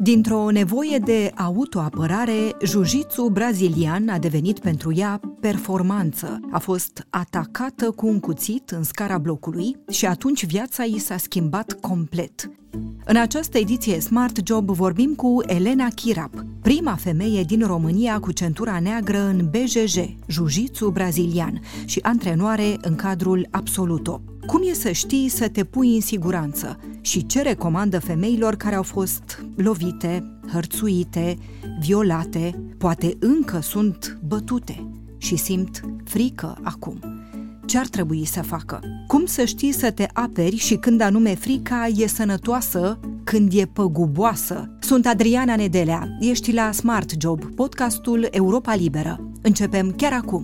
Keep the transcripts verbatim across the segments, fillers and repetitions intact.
Dintr-o nevoie de autoapărare, jiu-jitsu brazilian a devenit pentru ea performanță. A fost atacată cu un cuțit în scara blocului și atunci viața i s-a schimbat complet. În această ediție Smart Job vorbim cu Elena Chirap, prima femeie din România cu centura neagră în B J J, jiu-jitsu brazilian, și antrenoare în cadrul Absoluto. Cum e să știi să te pui în siguranță și ce recomandă femeilor care au fost lovite, hărțuite, violate, poate încă sunt bătute și simt frică acum? Ce ar trebui să facă? Cum să știi să te aperi și când anume frica e sănătoasă, când e păguboasă? Sunt Adriana Nedelea, ești la Smart Job, podcastul Europa Liberă. Începem chiar acum!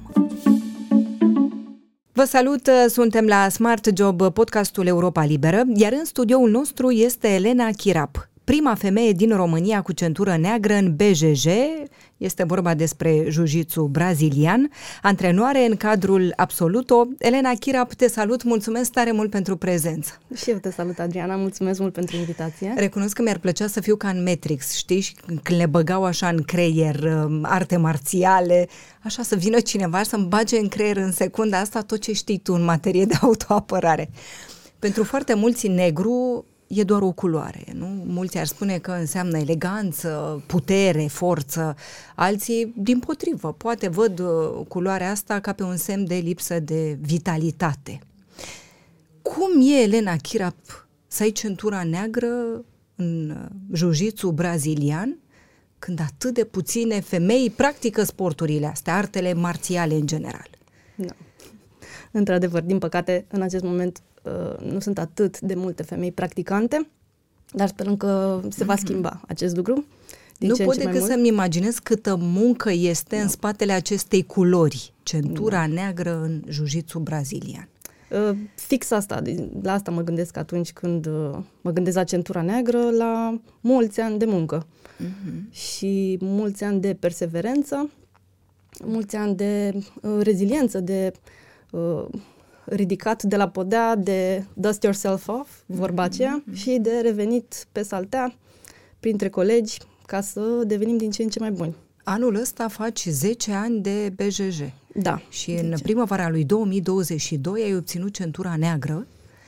Vă salut, suntem la Smart Job, podcastul Europa Liberă, iar în studioul nostru este Elena Chirap, prima femeie din România cu centură neagră în B J J, este vorba despre jiu-jitsu brazilian, antrenoare în cadrul Absoluto. Elena Chirap, te salut, mulțumesc tare mult pentru prezență. Și eu te salut, Adriana, mulțumesc mult pentru invitație. Recunosc că mi-ar plăcea să fiu ca în Matrix, știi, când le băgau așa în creier arte marțiale, așa să vină cineva să-mi bage în creier în secunda asta tot ce știi tu în materie de autoapărare. Pentru foarte mulți negru e doar o culoare, nu? Mulți ar spune că înseamnă eleganță, putere, forță. Alții, dimpotrivă, poate văd culoarea asta ca pe un semn de lipsă de vitalitate. Cum e, Elena Chirap, să ai centura neagră în jiu-jitsu brazilian când atât de puține femei practică sporturile astea, artele marțiale în general? Da. Într-adevăr, din păcate, în acest moment nu sunt atât de multe femei practicante, dar sperăm că se va schimba acest lucru. Nu pot decât să-mi imaginez câtă muncă este da. în spatele acestei culori, centura da. neagră în jiu-jitsu brazilian. Uh, fix asta, la asta mă gândesc atunci când uh, mă gândesc la centura neagră, la mulți ani de muncă uh-huh. și mulți ani de perseverență, mulți ani de uh, reziliență, de uh, ridicat de la podea, de dust yourself off, vorba aceea, mm-hmm. și de revenit pe saltea printre colegi ca să devenim din ce în ce mai buni. Anul ăsta faci zece ani de B J J. Da. Și în primăvara lui două mii douăzeci și doi ai obținut centura neagră.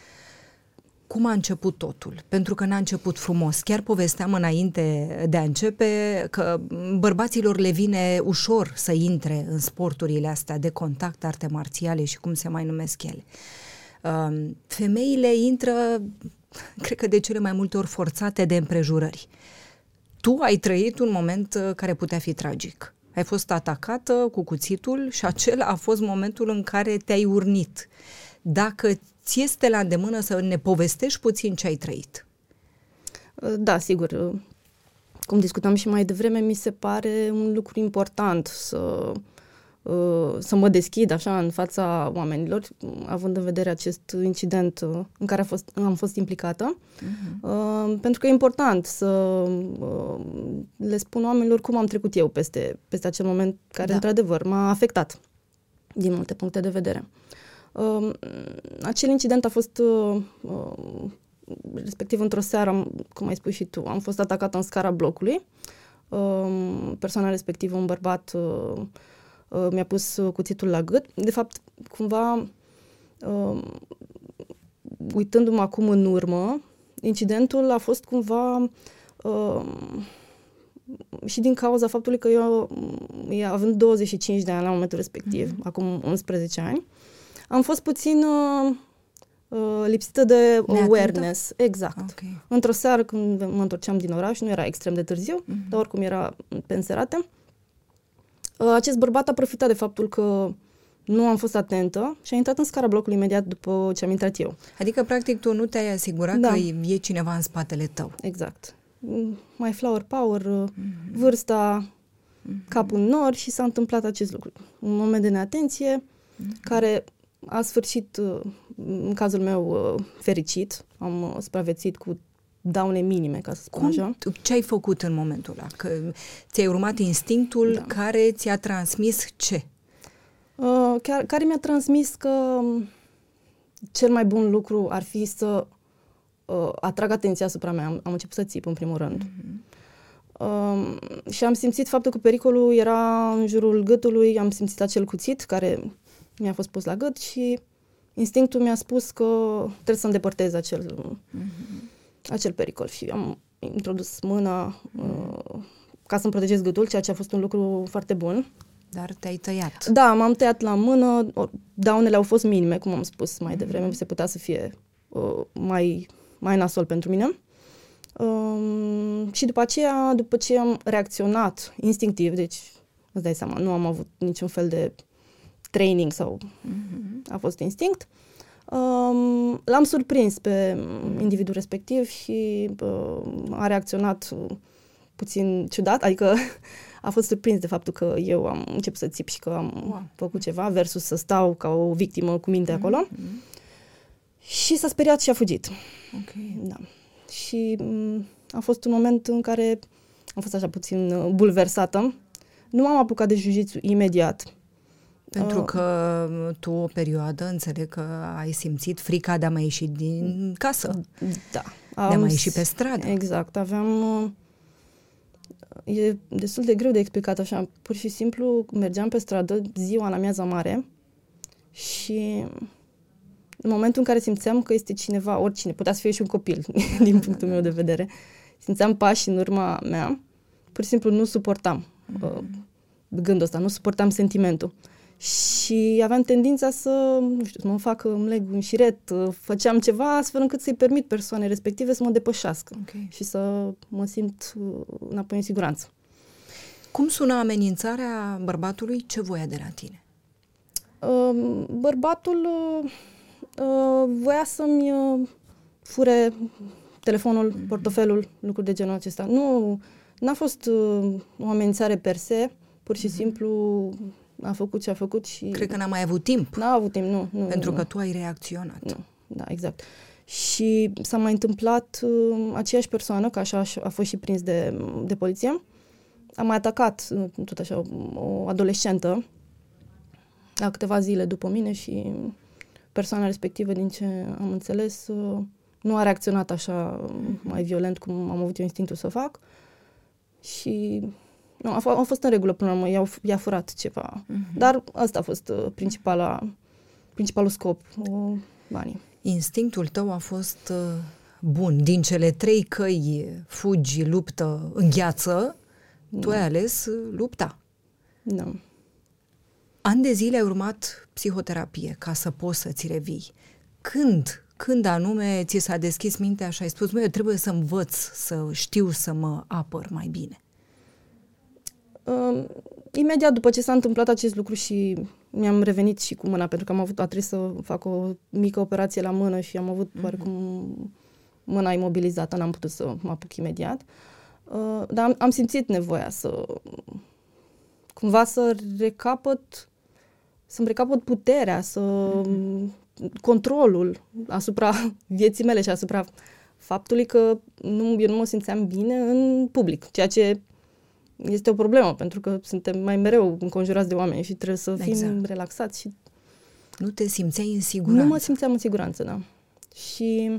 Cum a început totul? Pentru că n-a început frumos. Chiar povesteam înainte de a începe că bărbaților le vine ușor să intre în sporturile astea de contact, arte marțiale și cum se mai numesc ele. Femeile intră, cred că de cele mai multe ori forțate de împrejurări. Tu ai trăit un moment care putea fi tragic. Ai fost atacată cu cuțitul și acela a fost momentul în care te-ai urnit. Dacă ți este la îndemână să ne povestești puțin ce ai trăit. Da, sigur. Cum discutam și mai devreme, mi se pare un lucru important să, să mă deschid așa în fața oamenilor, având în vedere acest incident în care a fost, am fost implicată. Uh-huh. Pentru că e important să le spun oamenilor cum am trecut eu peste, peste acel moment care, da. într-adevăr, m-a afectat din multe puncte de vedere. Uh, acel incident a fost uh, uh, respectiv într-o seară, cum ai spus și tu, am fost atacată în scara blocului. Uh, persoana respectivă, un bărbat, uh, uh, mi-a pus cuțitul la gât. De fapt, cumva, uh, uitându-mă acum în urmă, incidentul a fost cumva uh, și din cauza faptului că eu, având douăzeci și cinci de ani la momentul respectiv, mm-hmm. acum unsprezece ani, am fost puțin uh, uh, lipsită de Neatentă? awareness. Exact. Okay. Într-o seară când mă întorceam din oraș, nu era extrem de târziu, uh-huh. dar oricum era pe înserate. Uh, acest bărbat a profitat de faptul că nu am fost atentă și a intrat în scara blocului imediat după ce am intrat eu. Adică, practic, tu nu te-ai asigurat da. că e cineva în spatele tău. Exact. My flower power, uh-huh. vârsta, uh-huh. capul în nori și s-a întâmplat acest lucru. Un moment de neatenție uh-huh. care a sfârșit, în cazul meu, fericit. Am supraviețuit cu daune minime, ca să spun Cum, așa. Ce ai făcut în momentul ăla? Că ți-ai urmat instinctul da. care ți-a transmis ce? Uh, chiar, care mi-a transmis că cel mai bun lucru ar fi să uh, atrag atenția asupra mea. Am, am început să țip, în primul rând. Uh-huh. Uh, și am simțit faptul că pericolul era în jurul gâtului, am simțit acel cuțit care mi-a fost pus la gât și instinctul mi-a spus că trebuie să îndepărtez acel, mm-hmm. acel pericol. Și am introdus mâna uh, ca să-mi protejez gâtul, ceea ce a fost un lucru foarte bun. Dar te-ai tăiat. Da, m-am tăiat la mână, daunele au fost minime, cum am spus mai devreme, se putea să fie uh, mai, mai nasol pentru mine. Uh, și după aceea, după ce am reacționat instinctiv, deci îți dai seama, nu am avut niciun fel de training sau uh-huh. a fost instinct, uh, l-am surprins pe individul respectiv și uh, a reacționat puțin ciudat, adică a fost surprins de faptul că eu am început să țip și că am wow. făcut ceva versus să stau ca o victimă cu minte mm-hmm. acolo. Și s-a speriat și a fugit. Okay. Da. Și m- a fost un moment în care am fost așa puțin uh, bulversată. Nu m-am apucat de jiu-jitsu imediat. Pentru uh, că tu o perioadă, înțeleg că ai simțit frica de a mai ieși din casă. Da. De a mai ieși pe stradă. Exact. Aveam... Uh, E destul de greu de explicat așa. Pur și simplu mergeam pe stradă ziua în amiaza mare și în momentul în care simțeam că este cineva, oricine, putea să fie și un copil, din punctul meu de vedere, simțeam pași în urma mea, pur și simplu nu suportam uh, gândul ăsta, nu suportam sentimentul. Și aveam tendința să, nu știu, să mă fac, îmi leg un șiret, uh, făceam ceva astfel încât să-i permit persoanei respective să mă depășească okay. și să mă simt uh, înapoi în siguranță. Cum sună amenințarea bărbatului? Ce voia de la tine? Uh, bărbatul uh, uh, voia să-mi uh, fure telefonul, mm-hmm. portofelul, lucruri de genul acesta. Nu, n-a fost uh, o amenințare per se, pur și mm-hmm. simplu a făcut ce a făcut și... Cred că n-a mai avut timp. N-a avut timp, nu. nu pentru nu. că tu ai reacționat. Nu, da, exact. Și s-a mai întâmplat uh, aceeași persoană, că așa a fost și prins de, de poliție, a mai atacat tot așa o adolescentă la câteva zile după mine și persoana respectivă, din ce am înțeles, nu a reacționat așa mai violent cum am avut eu instinctul să fac și nu, a, f- a fost în regulă până la urmă, i-au, i-a furat ceva. Uh-huh. Dar ăsta a fost principala, principalul scop, o, banii. Instinctul tău a fost bun. Din cele trei căi, fugi, luptă, îngheață, da. Tu ai ales lupta. Da. Ani de zile ai urmat psihoterapie ca să poți să ți revii. Când, când anume ți s-a deschis mintea și ai spus, măi, eu trebuie să învăț, să știu să mă apăr mai bine? Uh, imediat după ce s-a întâmplat acest lucru și mi-am revenit și cu mâna, pentru că am avut, a trebuit să fac o mică operație la mână și am avut mm-hmm. oarecum mâna imobilizată, n-am putut să mă apuc imediat. Uh, dar am, am simțit nevoia să cumva să recapăt să-mi recapăt puterea, să mm-hmm. controlul asupra vieții mele și asupra faptului că nu, eu nu mă simțeam bine în public, ceea ce este o problemă, pentru că suntem mai mereu înconjurați de oameni și trebuie să fim exact. relaxați. Și nu te simțeai în siguranță? Nu mă simțeam în siguranță, da. Și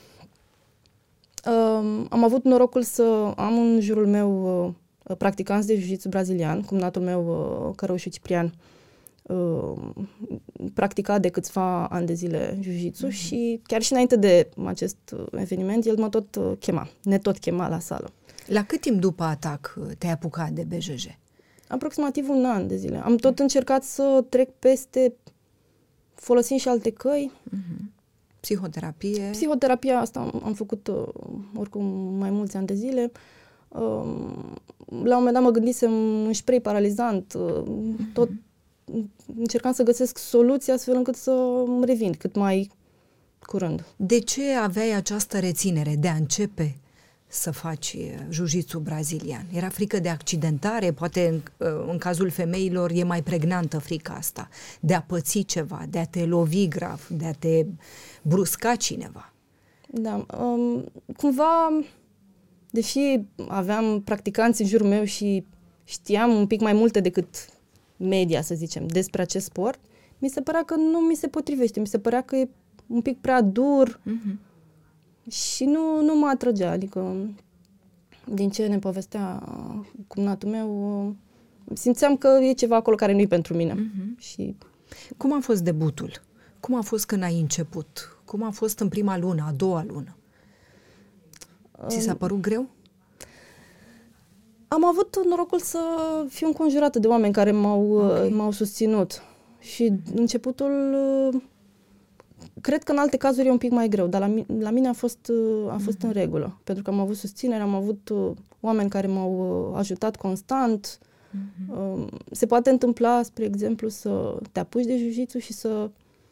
uh, am avut norocul să am în jurul meu uh, practicanți de jiu-jitsu brazilian, cumnatul meu, uh, Cărușu Ciprian, uh, practica de câțiva ani de zile jiu-jitsu mm-hmm. și chiar și înainte de acest eveniment, el mă tot uh, chema, ne tot chema la sală. La cât timp după atac te-ai apucat de B J J? Aproximativ un an de zile. Am tot încercat să trec peste, folosind și alte căi. Mm-hmm. Psihoterapie? Psihoterapia asta am, am făcut uh, oricum mai mulți ani de zile. Uh, la un moment dat mă gândisem un spray paralizant. Uh, mm-hmm. Tot încercam să găsesc soluții astfel încât să îmi revin cât mai curând. De ce aveai această reținere de a începe să faci jiu-jitsu brazilian? Era frică de accidentare? Poate în, în cazul femeilor e mai pregnantă frica asta, de a păți ceva, de a te lovi grav, de a te brusca cineva. Da, um, cumva, deși aveam practicanți în jurul meu și știam un pic mai multe decât media, să zicem, despre acest sport, mi se părea că nu mi se potrivește, mi se părea că e un pic prea dur, mm-hmm. și nu, nu mă atrăgea, adică din ce ne povestea cumnatul meu, simțeam că e ceva acolo care nu-i pentru mine. Uh-huh. Și... Cum a fost debutul? Cum a fost când ai început? Cum a fost în prima lună, a doua lună? Ți s-a părut greu? Am avut norocul să fiu înconjurată de oameni care m-au, okay. m-au susținut. Și începutul, cred că în alte cazuri e un pic mai greu, dar la, la mine a fost, a fost mm-hmm. în regulă. Pentru că am avut susținere, am avut oameni care m-au ajutat constant. Mm-hmm. Se poate întâmpla, spre exemplu, să te apuci de jiu-jitsu și să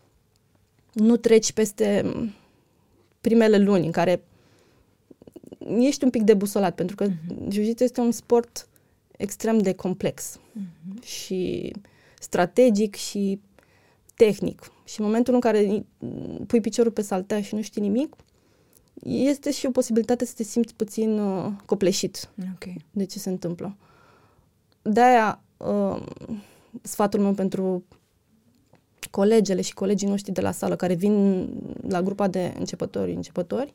nu treci peste primele luni în care ești un pic debusolat, pentru că uh-huh. jiu-jitsu este un sport extrem de complex uh-huh. și strategic și tehnic. Și în momentul în care pui piciorul pe saltea și nu știi nimic, este și o posibilitate să te simți puțin uh, copleșit okay. de ce se întâmplă. De-aia uh, sfatul meu pentru colegele și colegii noștri de la sală care vin la grupa de începători, începători,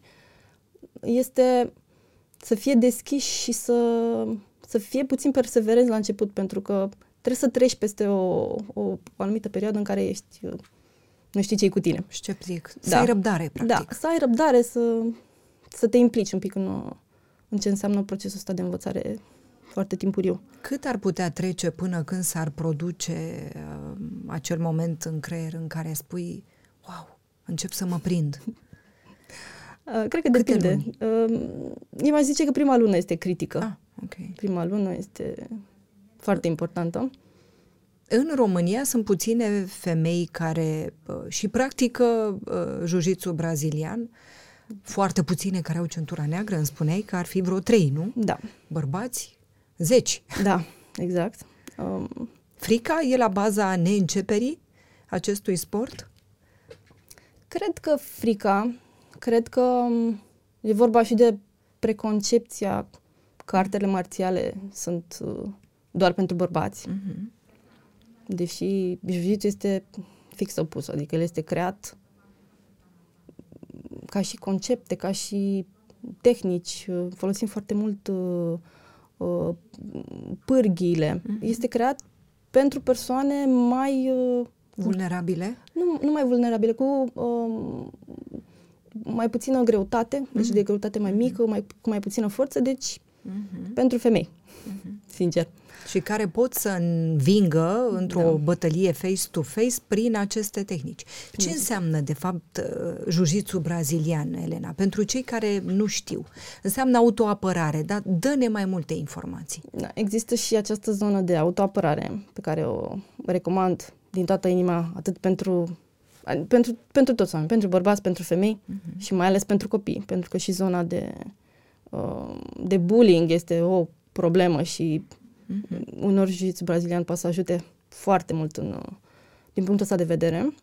este să fie deschiși și să, să fie puțin perseverenți la început, pentru că trebuie să treci peste o, o, o anumită perioadă în care ești, nu știi ce-i cu tine. Sceptic. Să da. ai răbdare, practic. Da, să ai răbdare, să, să te implici un pic în, în ce înseamnă procesul ăsta de învățare foarte timpuriu. Cât ar putea trece până când s-ar produce uh, acel moment în creier în care spui, wow, încep să mă prind? Uh, cred că Câte depinde. Uh, eu mai zice că prima lună este critică. Ah, okay. Prima lună este foarte importantă. În România sunt puține femei care uh, și practică uh, jiu-jitsu brazilian, foarte puține care au centura neagră. Îmi spuneai că ar fi vreo trei, nu? Da. Bărbați? Zeci. Da, exact. Um, Frica e la baza neînceperii acestui sport? Cred că frica, cred că e vorba și de preconcepția că artele marțiale sunt uh, doar pentru bărbați. Uh-huh. Deși jiu-jitsu este fix opus, adică el este creat ca și concepte, ca și tehnici, folosim foarte mult uh, uh, pârghiile. Uh-huh. Este creat pentru persoane mai... Uh, vulnerabile? Nu, nu mai vulnerabile, cu uh, mai puțină greutate, uh-huh. deci de greutate mai mică, mai, cu mai puțină forță, deci uh-huh. pentru femei, uh-huh. sincer. Și care pot să învingă într-o da. bătălie face-to-face prin aceste tehnici. Ce înseamnă, de fapt, jiu-jitsu brazilian, Elena? Pentru cei care nu știu. Înseamnă autoapărare, dar dă-ne mai multe informații. Da, există și această zonă de autoapărare pe care o recomand din toată inima, atât pentru, pentru, pentru toți oameni, pentru bărbați, pentru femei uh-huh. și mai ales pentru copii, pentru că și zona de, de bullying este o problemă și Uh-huh. unor jiu-jitsu brazilian poate să ajute foarte mult în, din punctul ăsta de vedere.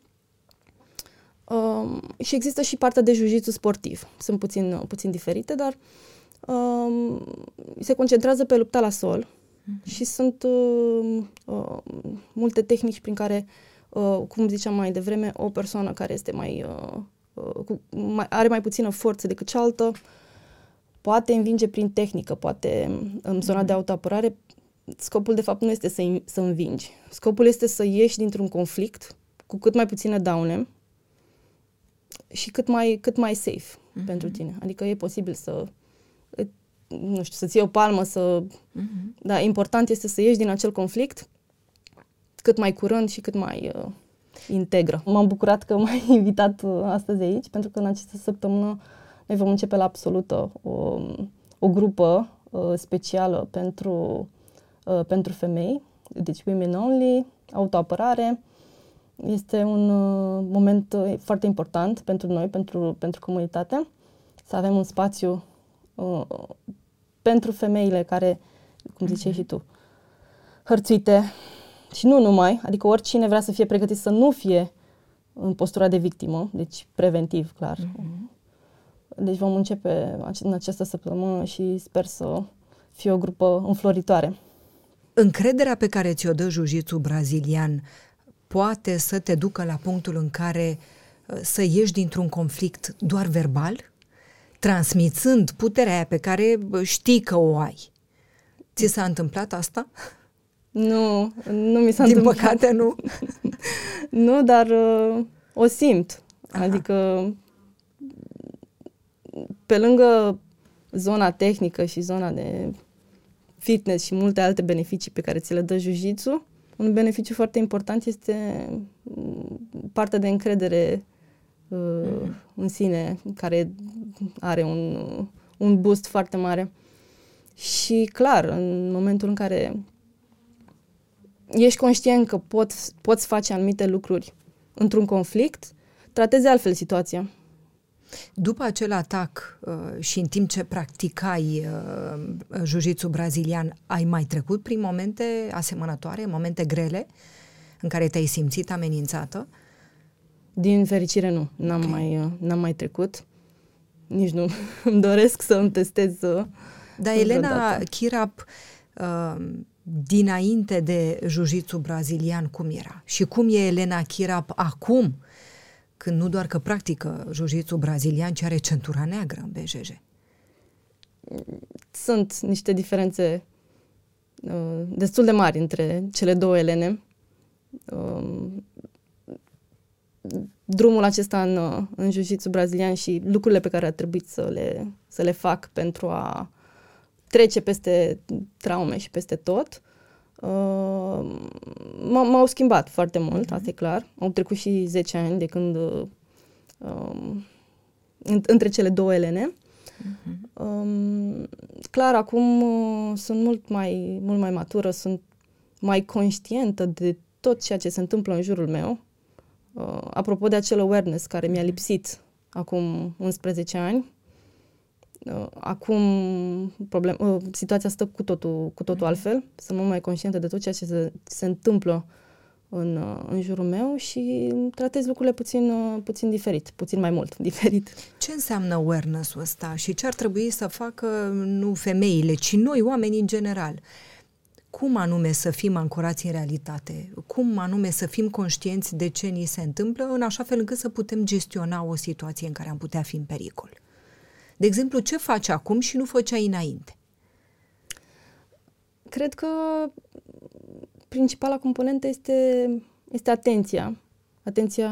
Um, și există și partea de jiu-jitsu sportiv. Sunt puțin, puțin diferite, dar um, se concentrează pe lupta la sol uh-huh. și sunt uh, uh, multe tehnici prin care, uh, cum ziceam mai devreme, o persoană care este mai, uh, uh, cu, mai are mai puțină forță decât cealaltă poate învinge prin tehnică, poate în zona uh-huh. de autoapărare. Scopul, de fapt, nu este să, să învingi. Scopul este să ieși dintr-un conflict cu cât mai puține daune și cât mai, cât mai safe uh-huh. pentru tine. Adică e posibil să, nu știu, să-ți iei o palmă, să... Uh-huh. Dar important este să ieși din acel conflict cât mai curând și cât mai uh, integră. M-am bucurat că m-ai invitat uh, astăzi aici, pentru că în această săptămână noi vom începe la Absolută o, o grupă uh, specială pentru... Uh, pentru femei, deci women only, autoapărare. Este un uh, moment uh, foarte important pentru noi, pentru, pentru comunitate, să avem un spațiu uh, pentru femeile care, cum ziceai și tu, hărțuite și nu numai, adică oricine vrea să fie pregătit să nu fie în postura de victimă, deci preventiv, clar. Mm-hmm. Deci vom începe în această săptămână și sper să fie o grupă înfloritoare. Încrederea pe care ți-o dă jiu-jitsu brazilian poate să te ducă la punctul în care să ieși dintr-un conflict doar verbal? transmițând puterea aia pe care știi că o ai. Ți s-a întâmplat asta? Nu, nu mi s-a Din întâmplat. Din păcate nu. Nu, dar uh, o simt. Aha. Adică pe lângă zona tehnică și zona de fitness și multe alte beneficii pe care ți le dă jiu-jitsu, un beneficiu foarte important este partea de încredere uh, mm. în sine, care are un, un boost foarte mare. Și clar, în momentul în care ești conștient că poți, poți face anumite lucruri într-un conflict, tratezi altfel situația. După acel atac uh, și în timp ce practicai uh, jiu-jitsu brazilian, ai mai trecut prin momente asemănătoare, momente grele, în care te-ai simțit amenințată? Din fericire nu, n-am, okay. mai, uh, n-am mai trecut. Nici nu îmi doresc să îmi testez. Uh, Dar Elena Chirap, uh, dinainte de jiu-jitsu brazilian, cum era? Și cum e Elena Chirap acum, când nu doar că practică jiu-jitsu brazilian, ci are centura neagră în B J J? Sunt niște diferențe uh, destul de mari între cele două Elene. Uh, drumul acesta în, în jiu-jitsu brazilian și lucrurile pe care a trebuit să le, să le fac pentru a trece peste traume și peste tot, uh, m-au schimbat foarte mult, mm-hmm. asta e clar. Au trecut și zece ani de când uh, între cele două Elene. Mm-hmm. Um, clar, acum uh, sunt mult mai, mult mai matură, sunt mai conștientă de tot ceea ce se întâmplă în jurul meu. Uh, apropo de acel awareness care mi-a lipsit acum unsprezece ani, uh, acum problem, uh, situația stă cu totul, cu totul altfel. Sunt mult mai conștientă de tot ceea ce se, se întâmplă în, uh, în jurul meu și tratez lucrurile puțin, uh, puțin diferit, puțin mai mult diferit. Ce înseamnă awareness-ul ăsta și ce ar trebui să facă nu femeile, ci noi, oamenii în general? Cum anume să fim ancorați în realitate? Cum anume să fim conștienți de ce ni se întâmplă, în așa fel încât să putem gestiona o situație în care am putea fi în pericol? De exemplu, ce faci acum și nu făceai înainte? Cred că principala componentă este, este atenția. Atenția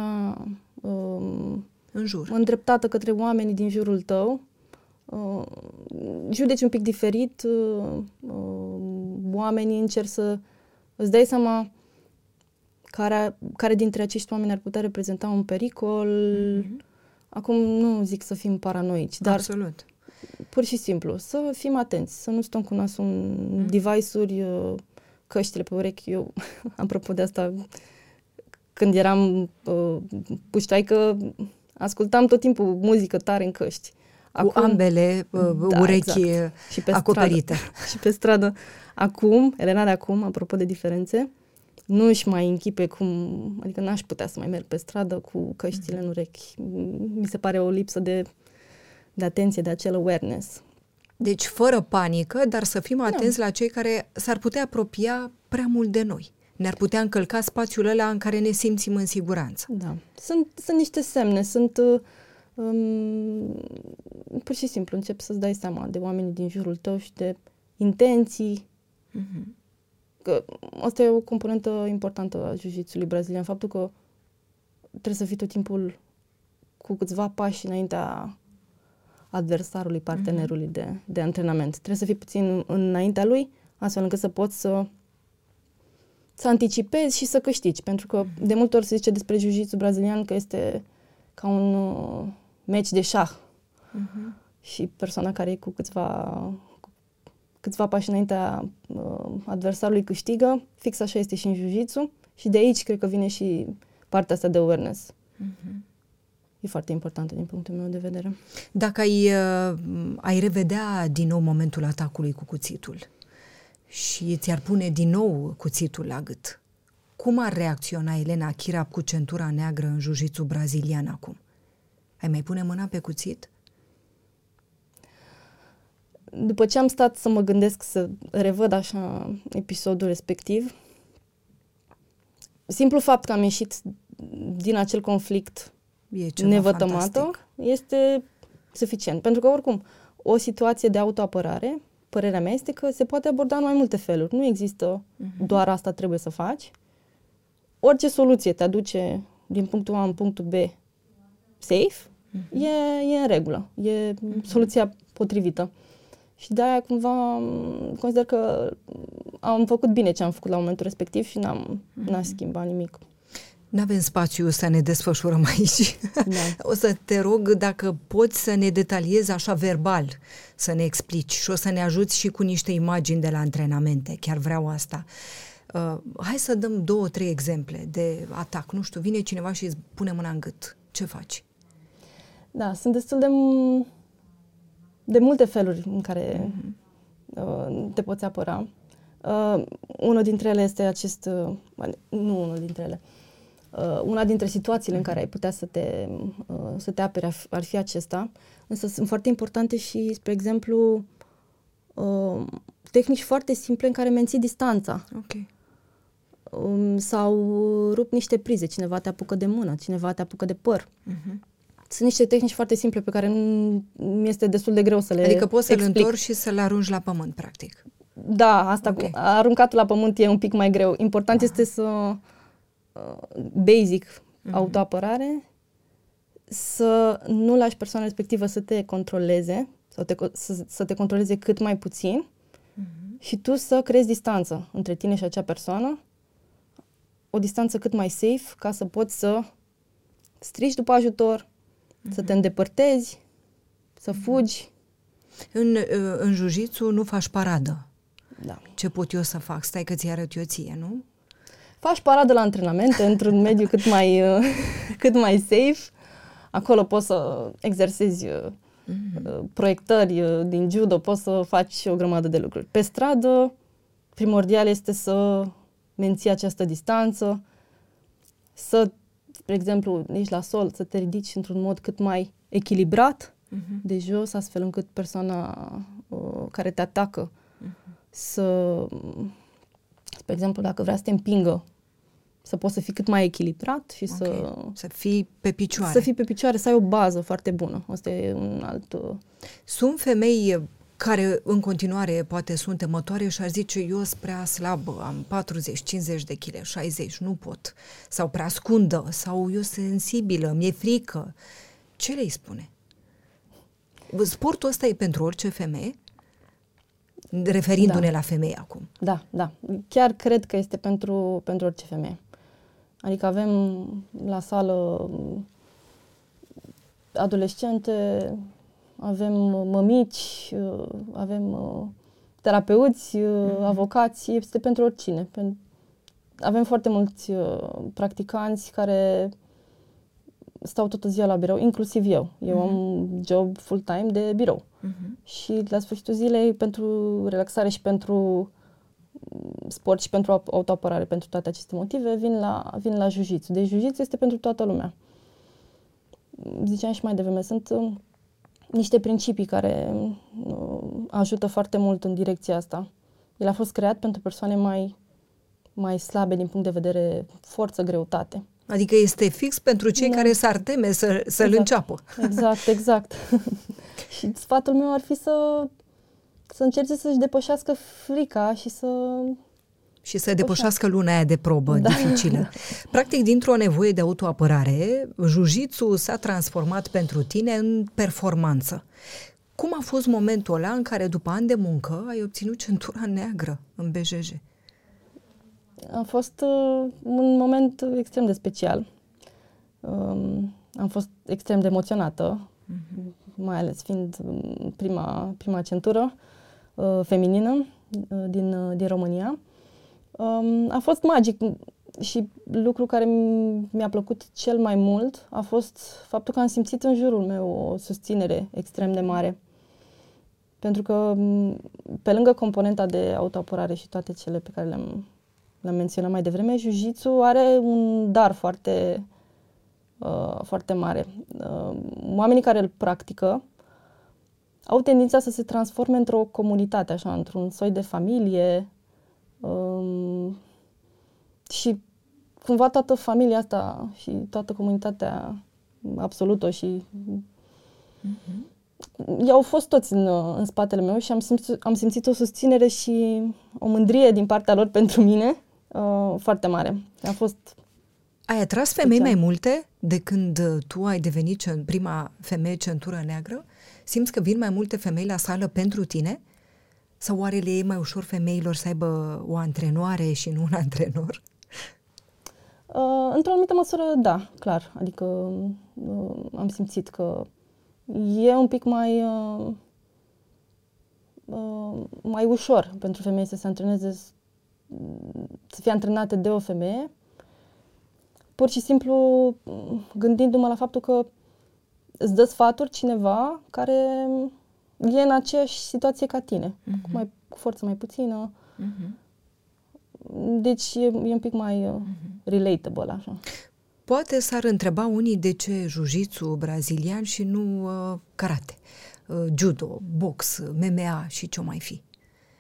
um, în jur. Îndreptată către oamenii din jurul tău. Uh, judeci un pic diferit, uh, uh, oamenii încerc să îți dai seama care, care dintre acești oameni ar putea reprezenta un pericol. Mm-hmm. Acum nu zic să fim paranoici, dar absolut. Pur și simplu să fim atenți, să nu stăm cu nasul în mm. device-uri, uh, căștile pe urechi. Eu, apropo de asta, când eram uh, puștoaică, ascultam tot timpul muzică tare în căști. Acum, cu ambele uh, da, urechi exact. Și pe acoperite. Stradă. Și pe stradă. Acum, Elena de acum, apropo de diferențe, nu își mai închipe cum... Adică n-aș putea să mai merg pe stradă cu căștile mm-hmm. în urechi. Mi se pare o lipsă de, de atenție, de acel awareness. Deci fără panică, dar să fim atenți no. la cei care s-ar putea apropia prea mult de noi. Ne-ar putea încălca spațiul ăla în care ne simțim în siguranță. Da. Sunt, sunt niște semne, sunt... Uh, Um, pur și simplu începi să-ți dai seama de oamenii din jurul tău și de intenții. Mm-hmm. Că asta e o componentă importantă a jiu-jitsu-ului brazilian, faptul că trebuie să fii tot timpul cu câțiva pași înaintea adversarului, partenerului mm-hmm. de, de antrenament. Trebuie să fii puțin înaintea lui, astfel încât să poți să să anticipezi și să câștigi, pentru că mm-hmm. de multe ori se zice despre jiu-jitsu brazilian că este ca un uh, meci de șah. Uh-huh. Și persoana care e cu câțiva, cu câțiva pași înaintea uh, adversarului câștigă. Fix așa este și în jiu-jitsu. Și de aici cred că vine și partea asta de awareness. Uh-huh. E foarte importantă din punctul meu de vedere. Dacă ai, uh, ai revedea din nou momentul atacului cu cuțitul și ți-ar pune din nou cuțitul la gât, cum ar reacționa Elena Chirap cu centura neagră în jiu-jitsu brazilian acum? Ai mai pune mâna pe cuțit? După ce am stat să mă gândesc, să revăd așa episodul respectiv, simplu fapt că am ieșit din acel conflict nevătămată este suficient. Pentru că, oricum, o situație de autoapărare, părerea mea este că se poate aborda în mai multe feluri. Nu există uh-huh. doar asta trebuie să faci. Orice soluție te aduce din punctul A în punctul B safe, uh-huh. e, e în regulă. E uh-huh. soluția potrivită. Și de-aia cumva consider că am făcut bine ce am făcut la momentul respectiv și n-am, uh-huh. n-am schimbat nimic. N-avem spațiu să ne desfășurăm aici. Da. O să te rog dacă poți să ne detaliezi așa verbal, să ne explici și o să ne ajuți și cu niște imagini de la antrenamente. Chiar vreau asta. Uh, hai să dăm două, trei exemple de atac. Nu știu, vine cineva și îți pune mâna în gât. Ce faci? Da, sunt destul de, de multe feluri în care uh-huh. uh, te poți apăra. Uh, unul dintre ele este acest... Uh, nu unul dintre ele. Uh, una dintre situațiile în care ai putea să te, uh, să te apere ar fi acesta, însă sunt foarte importante și, spre exemplu, uh, tehnici foarte simple în care menții distanța. Okay. Um, sau rup niște prize, cineva te apucă de mână, cineva te apucă de păr. Uh-huh. Sunt niște tehnici foarte simple pe care nu mi este destul de greu să le Adică poți să-l explic. întorci și să-l arunci la pământ, practic. Da, asta okay. cu aruncatul la pământ e un pic mai greu. Important uh-huh. este să basic, uh-huh. autoapărare, să nu lași persoana respectivă să te controleze sau te, să, să te controleze cât mai puțin uh-huh. și tu să creezi distanță între tine și acea persoană, o distanță cât mai safe ca să poți să strigi după ajutor, uh-huh. să te îndepărtezi, să fugi. În, în jiu-jitsu nu faci paradă. Da. Ce pot eu să fac? Stai că ți arăt eu ție, nu? Faci paradă la antrenamente într-un mediu cât mai, uh, cât mai safe. Acolo poți să exersezi uh, uh-huh. proiectări uh, din judo, poți să faci o grămadă de lucruri. Pe stradă, primordial este să menții această distanță, să, spre exemplu, nici la sol, să te ridici într-un mod cât mai echilibrat uh-huh. de jos, astfel încât persoana uh, care te atacă uh-huh. să... Spre exemplu, dacă vrea să te împingă, să poți să fii cât mai echilibrat și okay. să... Să fii pe picioare. Să fii pe picioare, să ai o bază foarte bună. Asta e un alt... Sunt femei care în continuare poate sunt temătoare și ar zice eu sunt prea slabă, am patruzeci, cincizeci de kilograme, șaizeci, nu pot. Sau prea scundă, sau eu sunt sensibilă, mi-e frică. Ce le-i spune? Sportul ăsta e pentru orice femeie? Referindu-ne da. la femei acum. Da, da. Chiar cred că este pentru, pentru orice femeie. Adică avem la sală adolescente, avem mămici, avem terapeuți, mm-hmm. avocați, este pentru oricine. Avem foarte mulți practicanți care stau toată ziua la birou, inclusiv eu. Eu uh-huh. am job full-time de birou. Uh-huh. Și la sfârșitul zilei, pentru relaxare și pentru sport și pentru autoapărare, pentru toate aceste motive, vin la, vin la jiu-jitsu. Deci jiu-jitsu este pentru toată lumea. Ziceam și mai devreme, sunt uh, niște principii care uh, ajută foarte mult în direcția asta. El a fost creat pentru persoane mai, mai slabe din punct de vedere forță, greutate. Adică este fix pentru cei da. care s-ar teme să, să-l exact. înceapă. Exact, exact. Și sfatul meu ar fi să, să încerce să-și depășească frica și să... Și să depășească luna aia de probă da. dificilă. Practic, dintr-o nevoie de autoapărare, jiu-jitsu s-a transformat pentru tine în performanță. Cum a fost momentul ăla în care, după ani de muncă, ai obținut centura neagră în B J J? A fost uh, un moment extrem de special. Um, am fost extrem de emoționată, uh-huh. mai ales fiind prima, prima centură uh, feminină uh, din, uh, din România. Um, a fost magic și lucru care mi-a plăcut cel mai mult a fost faptul că am simțit în jurul meu o susținere extrem de mare. Pentru că, pe lângă componenta de autoapărare și toate cele pe care le-am l-am menționat mai devreme, jiu-jitsu are un dar foarte, uh, foarte mare. Uh, oamenii care îl practică au tendința să se transforme într-o comunitate, așa, într-un soi de familie um, și cumva toată familia asta și toată comunitatea absolută și mm-hmm. ei au fost toți în, în spatele meu și am simțit, am simțit o susținere și o mândrie din partea lor pentru mine uh, foarte mare. A fost... Ai atras femei mai multe de când tu ai devenit cen, prima femeie centură neagră? Simți că vin mai multe femei la sală pentru tine? Sau oare le e mai ușor femeilor să aibă o antrenoare și nu un antrenor? Uh, într-o anumită măsură, da, clar. Adică uh, am simțit că e un pic mai uh, uh, mai ușor pentru femei să se antreneze, să fie antrenate de o femeie. Pur și simplu gândindu-mă la faptul că îți dă sfaturi cineva care e în aceeași situație ca tine, uh-huh. cu, mai, cu forță mai puțină. Uh-huh. Deci e, e un pic mai uh, uh-huh. relatable, așa. Poate s-ar întreba unii de ce jiu-jitsu brazilian și nu uh, karate, uh, judo, box, M M A și ce-o mai fi?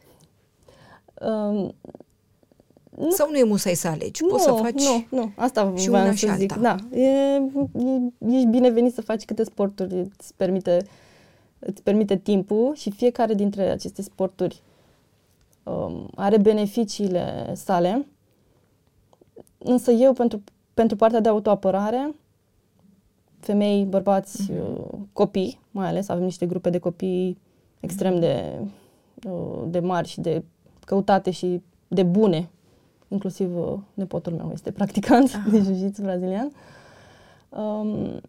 Um, Nu. Sau nu e musai să alegi? Poți nu, să faci nu, nu. Asta și vreau una să și zic. alta. Da. E, e, ești binevenit să faci câte sporturi îți permite, îți permite timpul și fiecare dintre aceste sporturi um, are beneficiile sale. Însă eu, pentru, pentru partea de autoapărare, femei, bărbați, mm-hmm. copii, mai ales, avem niște grupe de copii extrem mm-hmm. de, de mari și de căutate și de bune. Inclusiv uh, nepotul meu este practicant Aha. de jiu-jitsu brazilian. Um,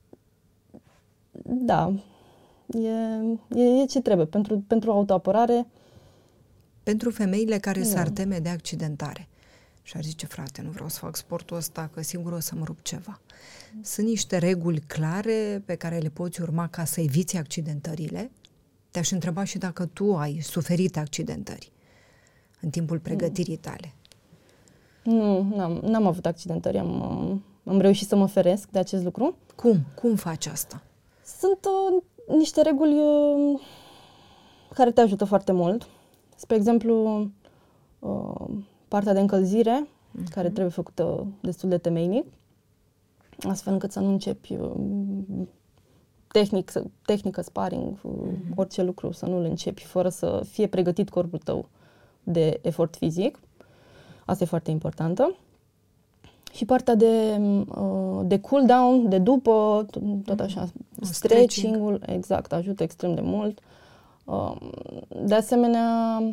da, e, e, e ce trebuie pentru, pentru autoapărare. Pentru femeile care nu. s-ar teme de accidentare și ar zice, frate, nu vreau să fac sportul ăsta, că sigur o să mă rup ceva. Sunt niște reguli clare pe care le poți urma ca să eviți accidentările? Te-aș întreba și dacă tu ai suferit accidentări în timpul pregătirii tale. Nu, n-am, n-am avut accidentări, am, am reușit să mă feresc de acest lucru. Cum? Cum faci asta? Sunt uh, niște reguli uh, care te ajută foarte mult. Spre exemplu, uh, partea de încălzire, uh-huh. care trebuie făcută destul de temeinic, astfel încât să nu începi uh, tehnic, tehnică, sparring, uh-huh. orice lucru, să nu-l începi fără să fie pregătit corpul tău de efort fizic. Asta e foarte importantă. Și partea de, de cool-down, de după, tot așa, stretching-ul, exact, ajută extrem de mult. De asemenea,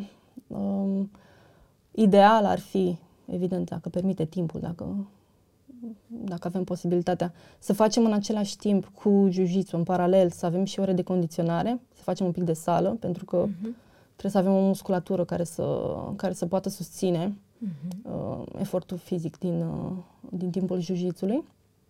ideal ar fi, evident, dacă permite timpul, dacă, dacă avem posibilitatea, să facem în același timp cu jiu-jitsu, în paralel, să avem și ore de condiționare, să facem un pic de sală, pentru că uh-huh. trebuie să avem o musculatură care să, care să poată susține uh-huh. uh, efortul fizic din, uh, din timpul jiu-jitsului.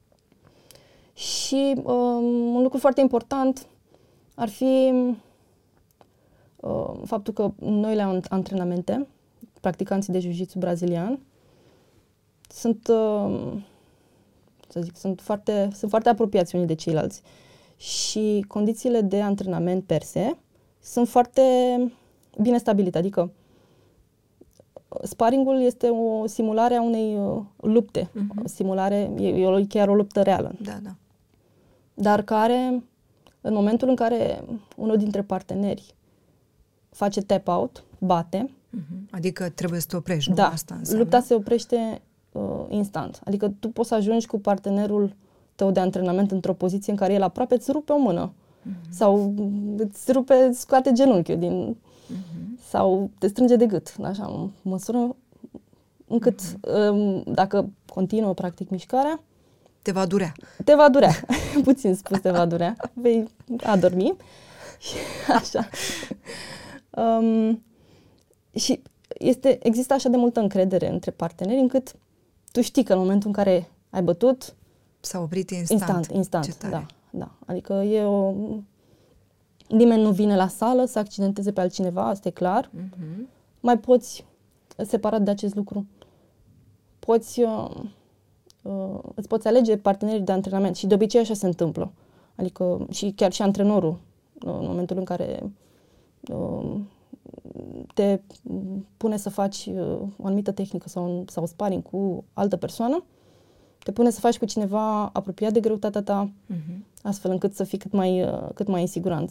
Și uh, un lucru foarte important ar fi uh, faptul că noi la antrenamente, practicanții de jiu-jitsu brazilian, sunt, uh, să zic, sunt foarte, sunt foarte apropiați unii de ceilalți și condițiile de antrenament per se sunt foarte bine stabilite, adică sparringul este o simulare a unei uh, lupte, uh-huh. o simulare, e, e chiar o luptă reală. Da, da. Dar care, în momentul în care unul dintre parteneri face tap-out, bate. Uh-huh. Adică trebuie să te oprești, nu? Da, Asta înseamnă. lupta se oprește uh, instant. Adică tu poți să ajungi cu partenerul tău de antrenament într-o poziție în care el aproape îți rupe o mână. Uh-huh. Sau îți rupe, îți scoate genunchiul din... Uh-huh. Sau te strânge de gât, așa, în măsură încât uh-huh. dacă continuă practic mișcarea, te va durea. Te va durea, puțin spus te va durea, vei adormi, așa. Um, și este, există așa de multă încredere între parteneri încât tu știi că în momentul în care ai bătut, s-a oprit instant. Instant, instant, da, da. Adică e o... Nimeni nu vine la sală să accidenteze pe altcineva, asta e clar. Uh-huh. Mai poți, separat de acest lucru, poți, uh, uh, îți poți alege partenerii de antrenament și de obicei așa se întâmplă. Adică și chiar și antrenorul, uh, în momentul în care uh, te pune să faci uh, o anumită tehnică sau, sau sparring cu altă persoană, te pune să faci cu cineva apropiat de greutatea ta, uh-huh. astfel încât să fii cât mai, uh, cât mai în siguranță.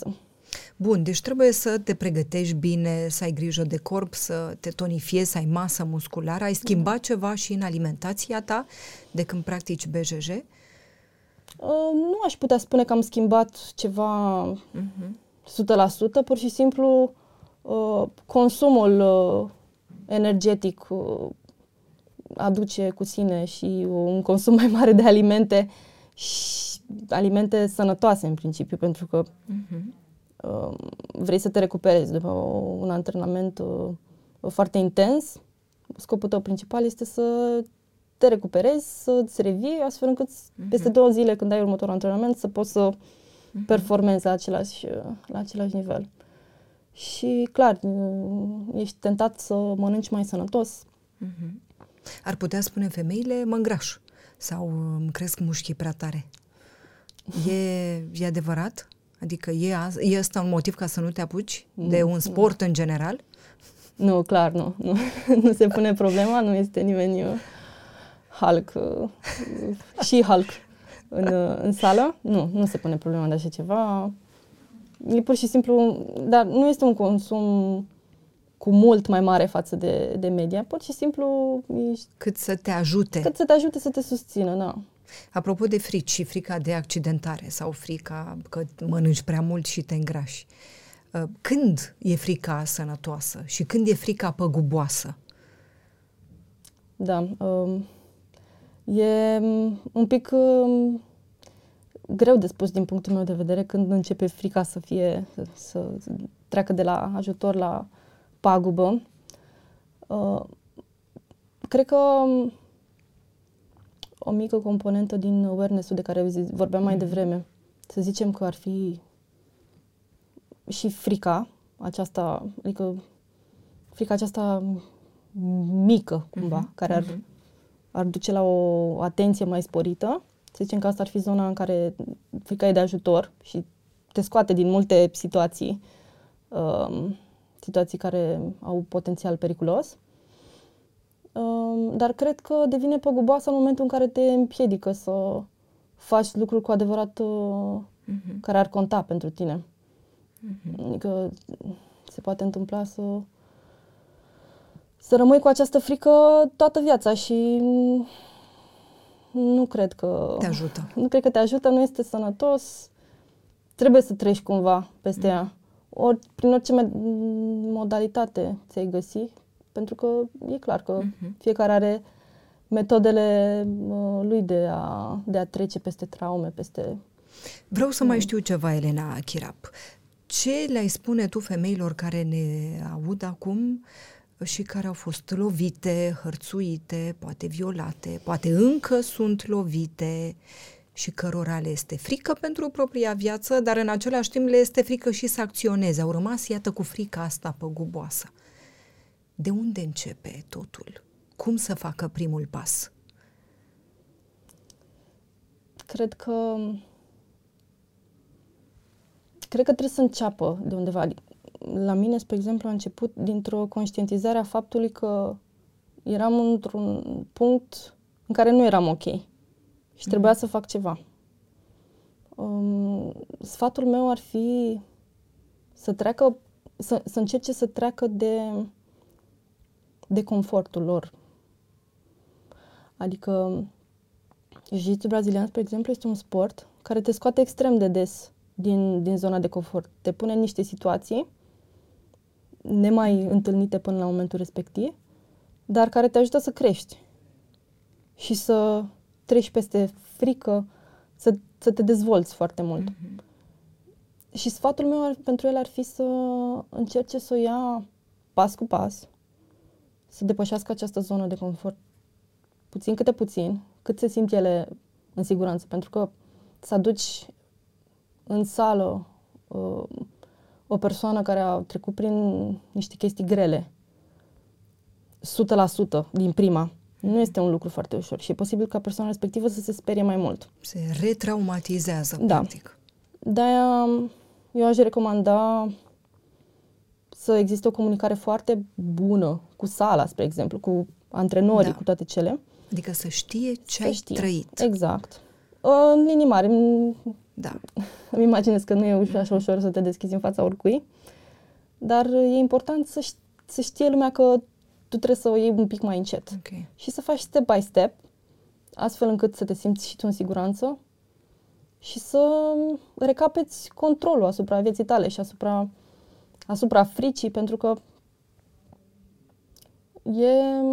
Bun, deci trebuie să te pregătești bine, să ai grijă de corp, să te tonifiezi, să ai masă musculară. Ai schimbat mm. ceva și în alimentația ta de când practici B J J? Uh, nu aș putea spune că am schimbat ceva uh-huh. o sută la sută, pur și simplu uh, consumul uh, energetic uh, aduce cu sine și un consum mai mare de alimente și alimente sănătoase în principiu, pentru că uh-huh. uh, vrei să te recuperezi după un antrenament uh, foarte intens. Scopul tău principal este să te recuperezi, să-ți revii, astfel încât uh-huh. peste două zile, când ai următorul antrenament, să poți să uh-huh. performezi la același, la același nivel. Și clar, ești tentat să mănânci mai sănătos. Uh-huh. Ar putea spune femeile, mă îngraș sau îmi cresc mușchii prea tare. E, e adevărat? Adică e, e ăsta un motiv ca să nu te apuci de un sport nu. În general? Nu, clar, nu. Nu, nu se pune problema, nu este nimeni Hulk și Hulk în, în sală. Nu, nu se pune problema de așa ceva. E pur și simplu, dar nu este un consum cu mult mai mare față de, de media. Pur și simplu ești, cât să te ajute. Cât să te ajute să te susțină, da. Apropo de frici și frica de accidentare sau frica că mănânci prea mult și te îngrași. Când e frica sănătoasă și când e frica păguboasă? Da, um, e un pic um, greu de spus din punctul meu de vedere când începe frica să fie, să, să treacă de la ajutor la pagubă. Uh, cred că um, o mică componentă din awareness-ul de care vorbeam mai devreme, să zicem că ar fi și frica aceasta, adică frica aceasta mică, cumva, uh-huh, care ar, uh-huh. ar duce la o atenție mai sporită. Să zicem că asta ar fi zona în care frica e de ajutor și te scoate din multe situații, um, situații care au potențial periculos. Um, dar cred că devine păguboasă în momentul în care te împiedică să faci lucruri cu adevărat uh, uh-huh. care ar conta pentru tine. Uh-huh. Adică se poate întâmpla să să rămâi cu această frică toată viața și nu cred că te ajută. Nu cred că te ajută, nu este sănătos. Trebuie să treci cumva peste uh-huh. ea. Ori prin orice modalitate ți-ai găsi, pentru că e clar că uh-huh. fiecare are metodele uh, lui de a, de a trece peste traume, peste... Vreau să mai știu ceva, Elena Chirap. Ce le-ai spune tu femeilor care ne aud acum și care au fost lovite, hărțuite, poate violate, poate încă sunt lovite și cărora le este frică pentru propria viață, dar în același timp le este frică și să acționeze. Au rămas, iată, cu frica asta păguboasă. De unde începe totul? Cum să facă primul pas? Cred că Cred că trebuie să înceapă de undeva. La mine, spre exemplu, a început dintr-o conștientizare a faptului că eram într-un punct în care nu eram ok și trebuia mm-hmm. să fac ceva. Um, sfatul meu ar fi să treacă, să, să încerce să treacă de, de confortul lor. Adică jiu-jitsu brazilian, spre exemplu, este un sport care te scoate extrem de des din, din zona de confort. Te pune în niște situații nemai întâlnite până la momentul respectiv, dar care te ajută să crești și să treci peste frică, să, să te dezvolți foarte mult. Mm-hmm. Și sfatul meu ar, pentru el ar fi să încerce să o ia pas cu pas, să depășească această zonă de confort puțin câte puțin, cât se simt ele în siguranță, pentru că să aduci în sală uh, o persoană care a trecut prin niște chestii grele, o sută la sută din prima, nu este un lucru foarte ușor și e posibil ca persoana respectivă să se sperie mai mult. Se retraumatizează, da. practic. De-aia eu aș recomanda să existe o comunicare foarte bună cu sala, spre exemplu, cu antrenorii, da. Cu toate cele. Adică să știe ce să ai știe. trăit. Exact. În linii mari. Da. Îmi imaginez că nu e ușor, așa ușor să te deschizi în fața oricui, dar e important să, ș- să știe lumea că tu trebuie să o iei un pic mai încet. Okay. Și să faci step by step, astfel încât să te simți și tu în siguranță și să recapeți controlul asupra vieții tale și asupra, asupra fricii, pentru că e,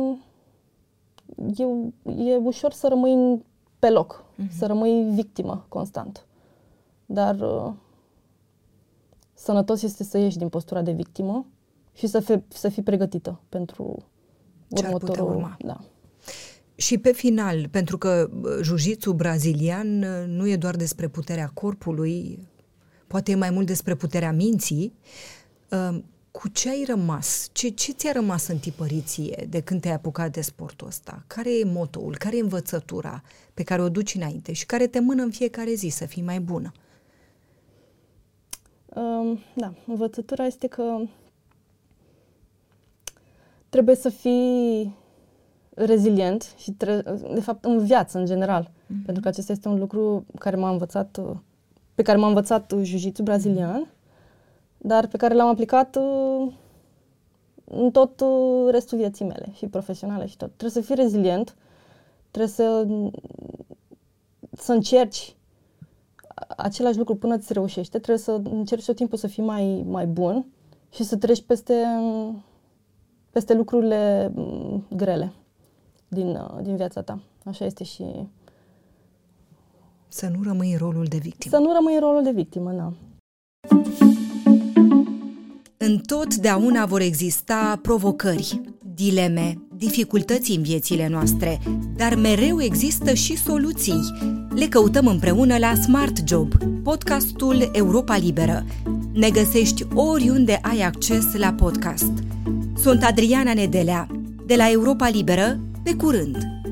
e, e ușor să rămâi pe loc, uh-huh. să rămâi victimă constant. Dar uh, sănătos este să ieși din postura de victimă și să, fi, să fii pregătită pentru ce următorul... ar putea urma. Da. Și pe final, pentru că jiu-jitsu brazilian nu e doar despre puterea corpului, poate e mai mult despre puterea minții, cu ce ai rămas? Ce, ce ți-a rămas în tipăriție de când te-ai apucat de sportul ăsta? Care e motoul? Care e învățătura pe care o duci înainte și care te mână în fiecare zi să fii mai bună? Um, da, învățătura este că trebuie să fii rezilient și tre- de fapt în viață în general, mm-hmm. pentru că acesta este un lucru care m-a învățat, pe care m-a învățat jiu-jitsu brazilian, dar pe care l-am aplicat în tot restul vieții mele, și profesionale și tot. Trebuie să fii rezilient, trebuie să să încerci același lucru până ți se reușește, trebuie să încerci tot timpul să fii mai mai bun și să treci peste peste lucrurile grele din, din viața ta. Așa este și... Să nu rămâi în rolul de victimă. Să nu rămâi în rolul de victimă, da. Întotdeauna vor exista provocări, dileme, dificultăți în viețile noastre, dar mereu există și soluții. Le căutăm împreună la Smart Job, podcastul Europa Liberă. Ne găsești oriunde ai acces la podcast. Sunt Adriana Nedelea, de la Europa Liberă, pe curând!